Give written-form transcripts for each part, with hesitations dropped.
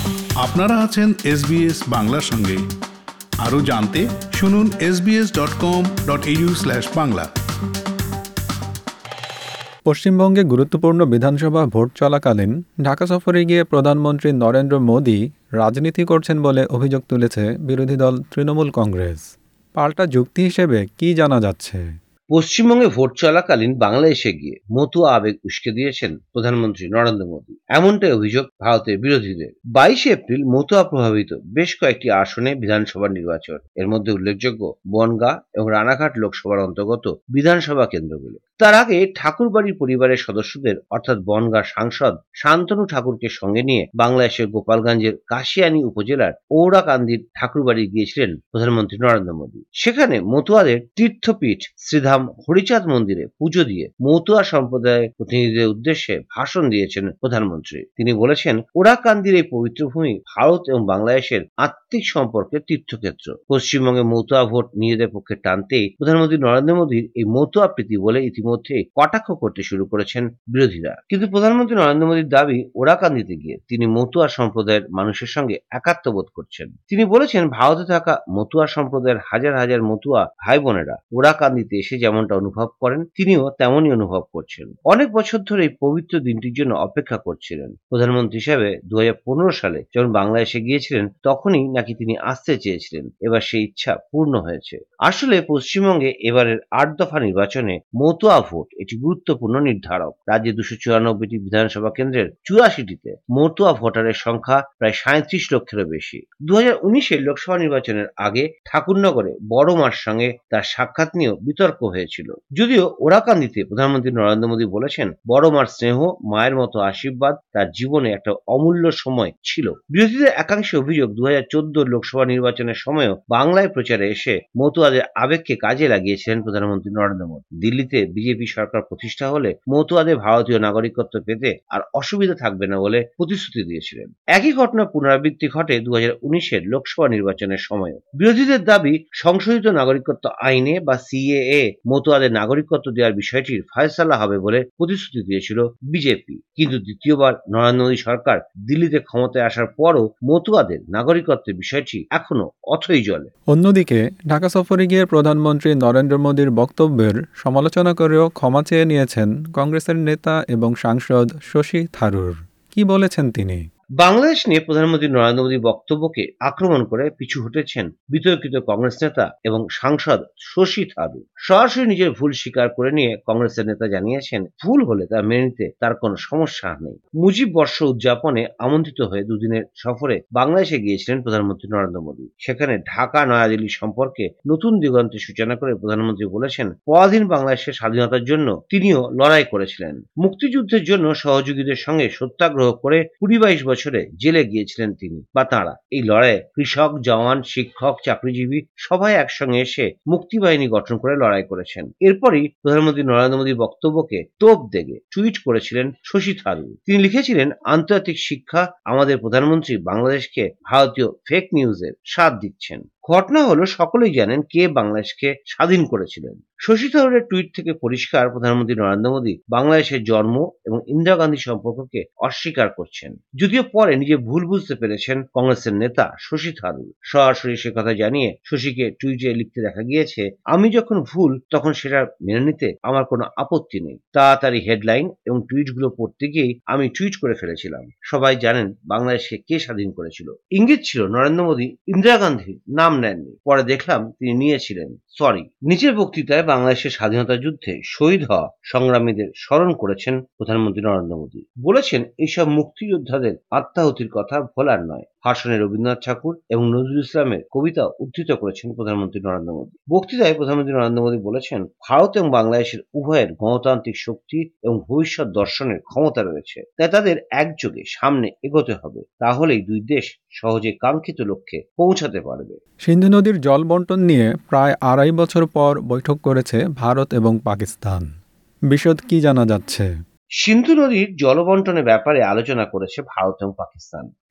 আপনারা আছেন SBS বাংলার সঙ্গে। আরও জানতে শুনুন sbs.com.au/বাংলা। পশ্চিমবঙ্গে গুরুত্বপূর্ণ বিধানসভা ভোট চলাকালীন ঢাকা সফরে গিয়ে প্রধানমন্ত্রী নরেন্দ্র মোদি রাজনীতি করছেন বলে অভিযোগ তুলেছে বিরোধী দল তৃণমূল কংগ্রেস। পাল্টা যুক্তি হিসেবে কি জানা যাচ্ছে? পশ্চিমবঙ্গে ভোট চলাকালীন বাংলাদেশে গিয়ে মতুয়া আবেগ উস্কে দিয়েছেন প্রধানমন্ত্রী নরেন্দ্র মোদী, এমনটাই অভিযোগ ভারতের বিরোধীদের। 22 এপ্রিল মতুয়া প্রভাবিত বেশ কয়েকটি আসনে বিধানসভা নির্বাচন, এর মধ্যে উল্লেখযোগ্য বনগাঁ এবং রানাঘাট লোকসভার অন্তর্গত বিধানসভা কেন্দ্রগুলো। তার আগে ঠাকুরবাড়ির পরিবারের সদস্যদের অর্থাৎ বনগাঁ সাংসদ শান্তনু ঠাকুরকে সঙ্গে নিয়ে বাংলাদেশের গোপালগঞ্জের কাশিয়ানী উপজেলার ওরাকান্দির ঠাকুরবাড়ি গিয়েছিলেন প্রধানমন্ত্রী নরেন্দ্র মোদী। সেখানে মতুয়াদের তীর্থপীঠ শ্রীধাম হরিচাঁদ মন্দিরে পুজো দিয়ে মতুয়া সম্প্রদায়ের প্রতিনিধিদের উদ্দেশ্যে ভাষণ দিয়েছেন প্রধানমন্ত্রী। তিনি বলেছেন, ওরাকান্দির এই পবিত্র ভূমি ভারত এবং বাংলাদেশের আত্মিক সম্পর্কের তীর্থক্ষেত্র। পশ্চিমবঙ্গে মতুয়া ভোট নিজেদের পক্ষে টানতেই প্রধানমন্ত্রী নরেন্দ্র মোদীর এই মতুয়া প্রীতি বলে ইতিমধ্যে কটাক্ষ করতে শুরু করেছেন বিরোধীরা। কিন্তু প্রধানমন্ত্রী নরেন্দ্র মোদীর দাবি, ওরাকান্দিতে গিয়ে তিনি মতুয়া সম্প্রদায়ের মানুষের সঙ্গে একাত্ম বোধ করছেন। তিনি বলেছেন, ভারতে থাকা মতুয়া সম্প্রদায়ের হাজার হাজার মতুয়া ভাই বোনেরা ওরাকান্দিতে এসে যেমনটা অনুভব করেন, তিনিও তেমনই অনুভব করছেন। অনেক বছর ধরে এই পবিত্র দিনটির জন্য অপেক্ষা করছিলেন। প্রধানমন্ত্রী হিসেবে 2015 সালে যখন বাংলাদেশে গিয়েছিলেন, তখনই নাকি তিনি আসতে চেয়েছিলেন। এবার সেই ইচ্ছা পূর্ণ হয়েছে। আসলে পশ্চিমবঙ্গে এবারের 8 দফা নির্বাচনে মতুয়া ভোট এটি গুরুত্বপূর্ণ নির্ধারক। রাজ্যে 294টি বিধানসভা কেন্দ্রের 84টিতে মতুয়া ভোটারের সংখ্যা প্রায় 37 লক্ষেরও বেশি। 2019-এর লোকসভা নির্বাচনের আগে ঠাকুরনগরে বড় মার সঙ্গে তার সাক্ষাৎ নিয়েও বিতর্ক হয়েছিল। যদিও ওরাকান্দিতে প্রধানমন্ত্রী নরেন্দ্র মোদী বলেছেন, বড় মার স্নেহ, মায়ের মতো আশীর্বাদ তার জীবনে একটা অমূল্য সময় ছিল। বিরোধীদের একাংশের অভিযোগ, 2014 লোকসভা নির্বাচনের সময়ও বাংলায় প্রচারে এসে মতুয়াদের আবেগকে কাজে লাগিয়েছিলেন প্রধানমন্ত্রী নরেন্দ্র মোদী। দিল্লিতে বিজেপি সরকার প্রতিষ্ঠা হলে মতুয়াদের ভারতীয় নাগরিকত্ব পেতে আর অসুবিধা থাকবে না বলে প্রতিশ্রুতি দিয়েছিলেন। একই ঘটনার পুনরাবৃত্তি ঘটে 2019-এর লোকসভা নির্বাচনের সময়ও। বিরোধীদের দাবি, সংশোধিত নাগরিকত্ব আইনে বা CAA মতুয়াদের নাগরিকত্ব দেওয়ার বিষয়টির ফয়সালা হবে বলে প্রতিশ্রুতি দিয়েছিল বিজেপি। কিন্তু দ্বিতীয়বার নরেন্দ্র মোদী সরকার দিল্লিতে ক্ষমতায় আসার পরও মতুয়াদের নাগরিকত্বের বিষয়টি এখনো অথই জলে। অন্যদিকে ঢাকা সফরে গিয়ে প্রধানমন্ত্রী নরেন্দ্র মোদীর বক্তব্যের সমালোচনা করেও ক্ষমা চেয়ে নিয়েছেন কংগ্রেসের নেতা এবং সাংসদ শশী থারুর। কি বলেছেন তিনি? বাংলাদেশ নিয়ে প্রধানমন্ত্রী নরেন্দ্র মোদীর বক্তব্যকে আক্রমণ করে পিছু হটেছেন বিতর্কিত কংগ্রেস নেতা এবং সাংসদ শশী থারুর। সরাসরি নিজের ভুল স্বীকার করে নিয়ে কংগ্রেসের নেতা জানিয়েছেন, ভুল হলে তা মেনে নিতে তার কোনো সমস্যা নেই। মুজিব বর্ষ উদযাপনে আমন্ত্রিত হয়ে দুদিনের সফরে বাংলাদেশে গিয়েছিলেন প্রধানমন্ত্রী নরেন্দ্র মোদী। সেখানে ঢাকা নয়াদিল্লি সম্পর্কে নতুন দিগন্তের সূচনা করে প্রধানমন্ত্রী বলেছেন, পরাধীন বাংলাদেশের স্বাধীনতার জন্য তিনিও লড়াই করেছিলেন। মুক্তিযুদ্ধের জন্য সহযোগীদের সঙ্গে সত্যাগ্রহ করে 20-22 বছরে জেলে গিয়েছিলেন তিনি বা তাঁরা। এই লড়াইয়ে কৃষক, জওয়ান, শিক্ষক, চাকরিজীবী সবাই একসঙ্গে এসে মুক্তিবাহিনী গঠন করে লড়াই করেছেন। এরপরই প্রধানমন্ত্রী নরেন্দ্র মোদীর বক্তব্যকে তোপ দেগে টুইট করেছিলেন শশী থারুর। তিনি লিখেছিলেন, আন্তর্জাতিক শিক্ষা, আমাদের প্রধানমন্ত্রী বাংলাদেশকে ভারতীয় ফেক নিউজের স্বাদ দিচ্ছেন। ঘটনা হলো, সকলেই জানেন কে বাংলাদেশকে স্বাধীন করেছিলেন। শশী থারুরের টুইট থেকে পরিষ্কার, প্রধানমন্ত্রী নরেন্দ্র মোদী বাংলাদেশের জন্ম এবং ইন্দিরা গান্ধী সম্পর্ককে অস্বীকার করছেন। যদিও পরে নিজে ভুল বুঝতে পেরেছেন কংগ্রেসের নেতা শশী থারুর। সরাসরি সে কথা জানিয়ে শশীকে টুইটে লিখতে দেখা গিয়েছে, আমি যখন ভুল তখন সেটা মেনে নিতে আমার কোনো আপত্তি নেই। তাড়াতাড়ি হেডলাইন এবং টুইটগুলো পড়তে গিয়েই আমি টুইট করে ফেলেছিলাম। সবাই জানেন বাংলাদেশকে কে স্বাধীন করেছিল। ইঙ্গিত ছিল নরেন্দ্র মোদী ইন্দিরা গান্ধীর নাম নেননি, পরে দেখলাম তিনি নিয়েছিলেন। সরি। নিজের বক্তৃতায় বাংলাদেশের স্বাধীনতা যুদ্ধে শহীদ হওয়া সংগ্রামীদের স্মরণ করেছেন প্রধানমন্ত্রী নরেন্দ্র মোদী। বলেছেন, এইসব মুক্তিযোদ্ধাদের আত্মাহুতির কথা ভোলার নয়। ভাষণে রবীন্দ্রনাথ ঠাকুর এবং নজরুল ইসলামের কবিতা উদ্ধৃত করেছেন প্রধানমন্ত্রী নরেন্দ্র মোদী। বক্তৃতায় প্রধানমন্ত্রী নরেন্দ্র মোদী বলেছেন, ভারত এবং বাংলাদেশের উভয়ের গণতান্ত্রিক শক্তি এবং ভবিষ্যৎ দর্শনের ক্ষমতা রয়েছে, তাই তাদের একযোগে সামনে এগোতে হবে। তাহলেই দুই দেশ সহজে কাঙ্ক্ষিত লক্ষ্যে পৌঁছাতে পারবে। সিন্ধু নদীর জল বন্টন নিয়ে প্রায় 2.5 বছর পর বৈঠক করেছে ভারত এবং পাকিস্তান। বিশদ কি জানা যাচ্ছে? সিন্ধু নদীর জল বন্টনের ব্যাপারে আলোচনা করেছে ভারত এবং পাকিস্তান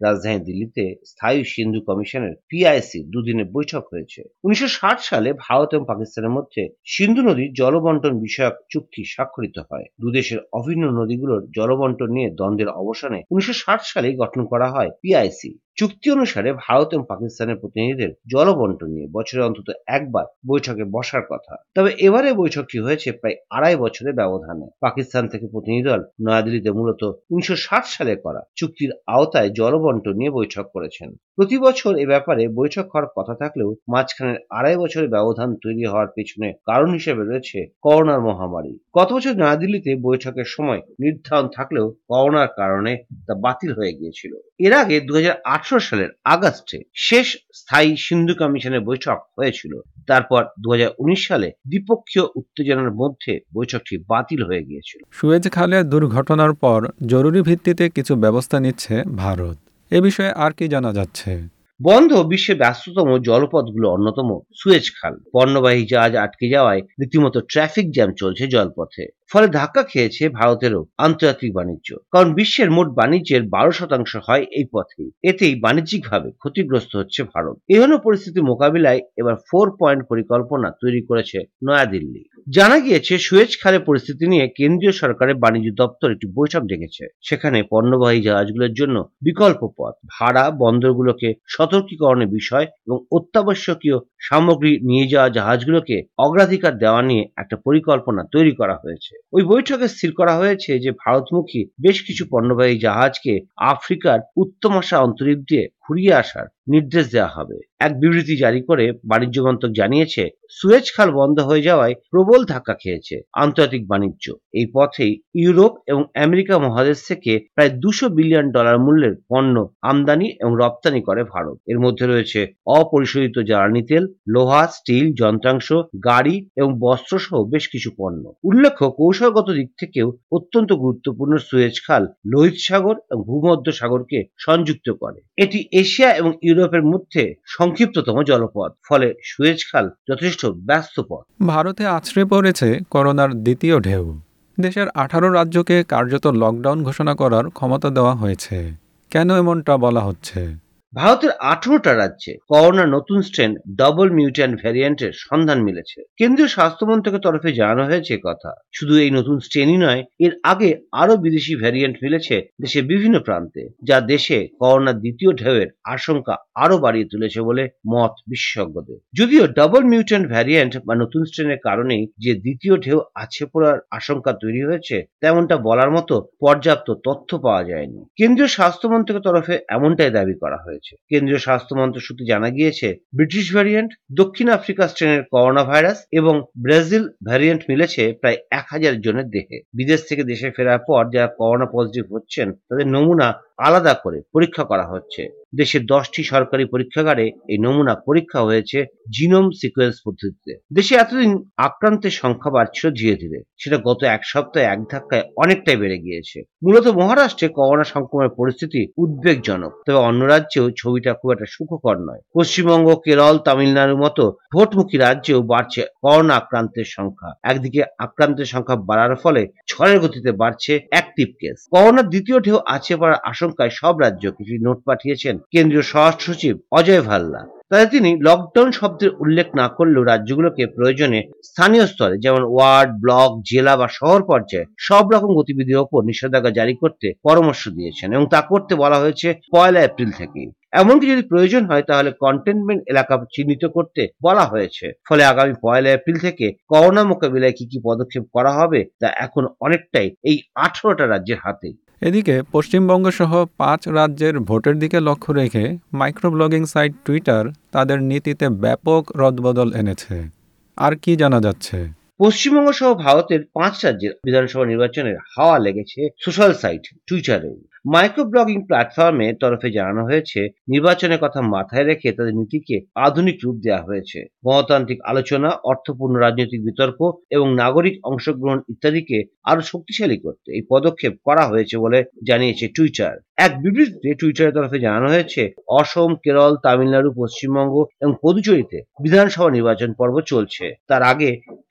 রাজধানী দিল্লিতে স্থায়ী সিন্ধু কমিশনের পিআইসি দুদিনের বৈঠক হয়েছে। 1960 সালে ভারত এবং পাকিস্তানের মধ্যে সিন্ধু নদীর জলবন্টন বিষয়ক চুক্তি স্বাক্ষরিত হয়। দুদেশের অভিন্ন নদীগুলোর জলবন্টন নিয়ে দ্বন্দ্বের অবসানে 1960 সালেই গঠন করা হয় পিআইসি। চুক্তি অনুসারে ভারত এবং পাকিস্তানের প্রতিনিধিদের জলবন্টন নিয়ে বছরে অন্তত একবার বৈঠকে বসার কথা। তবে এবারে বৈঠকটি হয়েছে প্রায় 2.5 বছরের ব্যবধানে। পাকিস্তান থেকে প্রতিনিধি দল নয়াদিল্লিতে মূলত 1960 সালে করা চুক্তির আওতায় জলবন্টন নিয়ে বৈঠক করেছেন। প্রতি বছর এ ব্যাপারে বৈঠক হওয়ার কথা থাকলেও মাঝখানের 2.5 বছরের ব্যবধান তৈরি হওয়ার পেছনে কারণ হিসেবে রয়েছে করোনার মহামারী। গত বছর নয়াদিল্লিতে বৈঠকের সময় নির্ধারণ থাকলেও করোনার কারণে তা বাতিল হয়ে গিয়েছিল। এর আগে 2018 সালের আগস্টে শেষ স্থায়ী সিন্ধু কমিশনের বৈঠক হয়েছিল। তারপর 2019 সালে দ্বিপক্ষীয় উত্তেজনার মধ্যে বৈঠকটি বাতিল হয়ে গিয়েছিল। সুয়েজ খালের দুর্ঘটনার পর জরুরি ভিত্তিতে কিছু ব্যবস্থা নিচ্ছে ভারত। এ বিষয়ে আর কি জানা যাচ্ছে? বন্ধ বিশ্বের ব্যস্ততম জলপথগুলো অন্যতম সুয়েজ খাল। পণ্যবাহী জাহাজ আটকে যাওয়ায় রীতিমতো ট্রাফিক জ্যাম চলছে জলপথে। ফলে ধাক্কা খেয়েছে ভারতেরও আন্তর্জাতিক বাণিজ্য, কারণ বিশ্বের মোট বাণিজ্যের 12% হয় এই পথেই। এতেই বাণিজ্যিকভাবে ক্ষতিগ্রস্ত হচ্ছে ভারত। এই হলো পরিস্থিতি মোকাবিলায় এবার 4 পয়েন্ট পরিকল্পনা তৈরি করেছে নয়াদিল্লি। জানা গিয়েছে সুয়েজ খালের পরিস্থিতি নিয়ে কেন্দ্রীয় সরকারের বাণিজ্য দপ্তর একটি বৈঠক ডেকেছে। সেখানে পণ্যবাহী জাহাজগুলোর জন্য বিকল্প পথ, ভাড়া, বন্দরগুলোকে সতর্কীকরণের বিষয় এবং অত্যাবশ্যকীয় সামগ্রী নিয়ে যাওয়া জাহাজগুলোকে অগ্রাধিকার দেওয়া নিয়ে একটা পরিকল্পনা তৈরি করা হয়েছে। ওই বৈঠকে স্থির করা হয়েছে যে ভারতমুখী বেশ কিছু পণ্যবাহী জাহাজকে আফ্রিকার উত্তমাশা অন্তরীপ দিয়ে ঘুরিয়ে আসার নির্দেশ দেওয়া হবে। এক বিবৃতি জারি করে বাণিজ্য মন্ত্রক জানিয়েছে, সুয়েজ খাল বন্ধ হয়ে যাওয়ায় প্রবল ধাক্কা খেয়েছে আন্তর্জাতিক বাণিজ্য। এই পথেই ইউরোপ এবং আমেরিকা মহাদেশ থেকে প্রায় $200 বিলিয়ন মূল্যের পণ্য আমদানি এবং রপ্তানি করে ভারত। এর মধ্যে রয়েছে অপরিশোধিত জ্বালানি তেল, লোহা, স্টিল, যন্ত্রাংশ, গাড়ি এবং বস্ত্র সহ বেশ কিছু পণ্য। উল্লেখ্য, কৌশলগত দিক থেকেও অত্যন্ত গুরুত্বপূর্ণ সুয়েজ খাল লোহিত সাগর এবং ভূমধ্য সাগরকে সংযুক্ত করে। এটি এশিয়া এবং ইউরোপের মধ্যে সংক্ষিপ্ততম জলপথ। ফলে সুয়েজ খাল যথেষ্ট ব্যস্ত পথ। ভারতে আছড়ে পড়েছে করোনার দ্বিতীয় ঢেউ। দেশের 18 রাজ্যকে কার্যত লকডাউন ঘোষণা করার ক্ষমতা দেওয়া হয়েছে। কেন এমনটা বলা হচ্ছে? ভারতের 18টা রাজ্যে করোনার নতুন স্ট্রেন ডবল মিউট্যান্ট ভ্যারিয়েন্টের সন্ধান মিলেছে। কেন্দ্রীয় স্বাস্থ্য মন্ত্রকের তরফে জানানো হয়েছে কথা। শুধু এই নতুন স্ট্রেনই নয়, এর আগে আরো বিদেশি ভ্যারিয়েন্ট মিলেছে দেশের বিভিন্ন প্রান্তে, যা দেশে করোনার দ্বিতীয় ঢেউয়ের আশঙ্কা আরো বাড়িয়ে তুলেছে বলে মত বিশেষজ্ঞদের। যদিও ডবল মিউট্যান্ট ভ্যারিয়েন্ট বা নতুন স্ট্রেনের কারণেই যে দ্বিতীয় ঢেউ আছে পড়ার আশঙ্কা তৈরি হয়েছে, তেমনটা বলার মতো পর্যাপ্ত তথ্য পাওয়া যায়নি। কেন্দ্রীয় স্বাস্থ্য মন্ত্রকের তরফে এমনটাই দাবি করা হয়েছে। কেন্দ্রীয় স্বাস্থ্য মন্ত্রক সূত্রে জানা গিয়েছে, ব্রিটিশ ভ্যারিয়েন্ট, দক্ষিণ আফ্রিকা স্ট্রেনের করোনা ভাইরাস এবং ব্রাজিল ভ্যারিয়েন্ট মিলেছে প্রায় 1000 জনের দেহে। বিদেশ থেকে দেশে ফেরার পর যারা করোনা পজিটিভ হচ্ছেন তাদের নমুনা আলাদা করে পরীক্ষা করা হচ্ছে। দেশের 10টি সরকারি পরীক্ষাগারে এই নমুনা পরীক্ষা হয়েছে জিনোম সিকোয়েন্স পদ্ধতিতে। দেশে এতদিন আক্রান্তের সংখ্যা বাড়ছিল ধীরে ধীরে, সেটা গত এক সপ্তাহে এক ধাক্কায় অনেকটাই বেড়ে গিয়েছে। মূলত মহারাষ্ট্রে করোনা সংক্রমণের পরিস্থিতি উদ্বেগজনক, তবে অন্য রাজ্যেও ছবিটা খুব একটা সুখকর নয়। পশ্চিমবঙ্গ, কেরল, তামিলনাড়ুর মতো ভোটমুখী রাজ্যেও বাড়ছে করোনা আক্রান্তের সংখ্যা। একদিকে আক্রান্তের সংখ্যা বাড়ার ফলে ঝড়ের গতিতে বাড়ছে অ্যাক্টিভ কেস। করোনার দ্বিতীয় ঢেউ আছে পড়ার আশঙ্কায় সব রাজ্য কিছু নোট পাঠিয়েছেন কেন্দ্রীয় স্বরাষ্ট্র সচিব অজয় ভাল্লা। তাই তিনি লকডাউন শব্দের উল্লেখ না করলেও রাজ্যগুলোকে প্রয়োজনে স্থানীয় স্তরে, যেমন ওয়ার্ড, ব্লক, জেলা বা শহর পর্যায়ে সব রকম গতিবিধির ওপর নিষেধাজ্ঞা জারি করতে পরামর্শ দিয়েছেন এবং তা করতে বলা হয়েছে 1 এপ্রিল থেকেই। এমনকি যদি প্রয়োজন হয় তাহলে কন্টেনমেন্ট এলাকা চিহ্নিত করতে বলা হয়েছে। ফলে আগামী 1 এপ্রিল থেকে করোনা মোকাবিলায় কি পদক্ষেপ করা হবে তা এখন অনেকটাই এই 18টা রাজ্যের হাতে। এদিকে পশ্চিমবঙ্গ সহ 5 রাজ্যের ভোটের দিকে লক্ষ্য রেখে মাইক্রোব্লগিং সাইট টুইটার তাদের নীতিতে ব্যাপক রদবদল এনেছে। আর কি জানা যাচ্ছে? পশ্চিমবঙ্গ সহ ভারতের 5 রাজ্যের বিধানসভা নির্বাচনের হাওয়া লেগেছে সোশ্যাল সাইট টুইটারে। মাইক্রো ব্লগিং প্ল্যাটফর্মের তরফে জানানো হয়েছে, নির্বাচনের কথা মাথায় রেখে তাদের নীতিকে আধুনিক রূপ দেওয়া হয়েছে। গণতান্ত্রিক আলোচনা, অর্থপূর্ণ রাজনৈতিক বিতর্ক এবং নাগরিক অংশগ্রহণ ইত্যাদিকে আরো শক্তিশালী করতে এই পদক্ষেপ করা হয়েছে বলে জানিয়েছে টুইটার। এক বিবৃতিতে টুইটারের তরফে জানানো হয়েছে, অসম, কেরল, তামিলনাড়ু, পশ্চিমবঙ্গ এবং পুদুচেরিতে বিধানসভা নির্বাচন পর্ব চলছে। তার আগে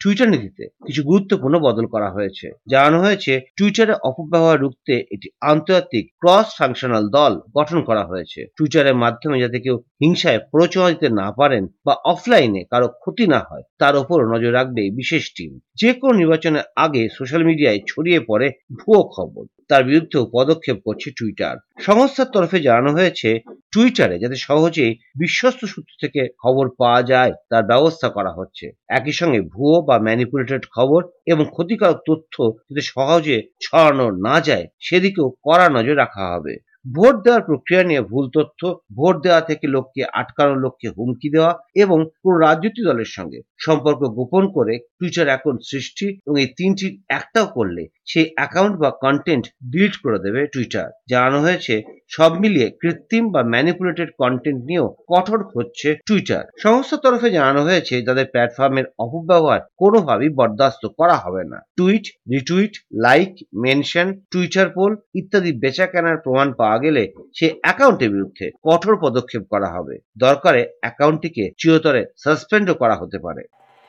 টুইটার নীতিতে কিছু গুরুত্বপূর্ণ বদল করা হয়েছে। জানানো হয়েছে টুইটারে অপব্যবহার রুখতে একটি আন্তর্জাতিক ক্রস ফাংশনাল দল গঠন করা হয়েছে। টুইটারের মাধ্যমে যাতে কেউ হিংসায় প্ররোচনা দিতে না পারেন বা অফলাইনে কারো ক্ষতি না হয় তার উপর নজর রাখবে এই বিশেষ টিম। যে কোনো নির্বাচনের আগে সোশ্যাল মিডিয়ায় ছড়িয়ে পড়ে ভুয়ো খবর, তার বিরুদ্ধেও পদক্ষেপ করছে টুইটার। সংস্থার তরফে জানানো হয়েছে টুইটারে যাতে সহজেই বিশ্বস্ত সূত্র থেকে খবর পাওয়া যায় তার ব্যবস্থা করা হচ্ছে। একই সঙ্গে ভুয়ো বা ম্যানিপুলেটেড খবর এবং ক্ষতিকারক তথ্য যাতে সহজে ছড়ানো না যায় সেদিকেও কড়া নজর রাখা হবে। ভোট দেওয়ার প্রক্রিয়া নিয়ে ভুল তথ্য, ভোট দেওয়া থেকে লোককে আটকানোর লক্ষ্যে হুমকি দেওয়া এবং কোন রাজনৈতিক দলের সঙ্গে সম্পর্ক গোপন করে টুইটার অ্যাকাউন্ট সৃষ্টি এবং এই তিনটির একটাও করলে সেই অ্যাকাউন্ট বা কন্টেন্ট ডিলিট করে দেবে টুইটার। জানানো হয়েছে সব মিলিয়ে কৃত্রিম বা ম্যানিপুলেটেড কন্টেন্ট নিয়েও কঠোর হচ্ছে টুইটার। সংস্থার তরফে জানানো হয়েছে তাদের প্ল্যাটফর্মের অপব্যবহার কোনোভাবেই বরদাস্ত করা হবে না। Tweet, retweet, like, mention, Twitter poll ইত্যাদি বেচা কেনার প্রমাণ পাওয়া গেলে সে অ্যাকাউন্টের বিরুদ্ধে কঠোর পদক্ষেপ করা হবে। দরকারে অ্যাকাউন্টটিকে চিরতরে সাসপেন্ডও করা হতে পারে।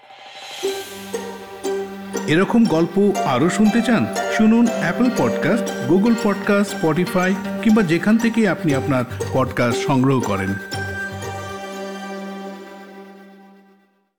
এরকম গল্প আরও শুনতে চান? শুনুন Apple podcast, Google podcast, Spotify কিংবা যেখান থেকে আপনি আপনার পডকাস্ট সংগ্রহ করেন।